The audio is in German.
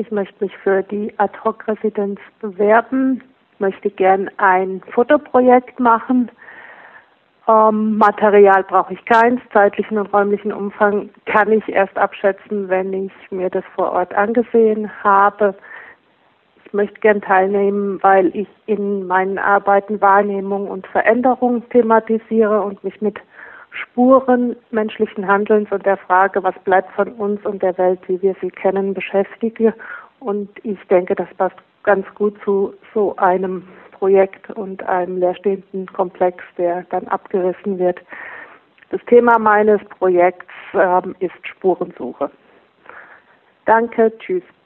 Ich möchte mich für die Ad-Hoc-Residenz bewerben. Ich möchte gern ein Fotoprojekt machen. Material brauche ich keins. Zeitlichen und räumlichen Umfang kann ich erst abschätzen, wenn ich mir das vor Ort angesehen habe. Ich möchte gern teilnehmen, weil ich in meinen Arbeiten Wahrnehmung und Veränderung thematisiere und mich mit Spuren menschlichen Handelns und der Frage, was bleibt von uns und der Welt, wie wir sie kennen, beschäftige. Und ich denke, das passt ganz gut zu so einem Projekt und einem leerstehenden Komplex, der dann abgerissen wird. Das Thema meines Projekts ist Spurensuche. Danke, tschüss.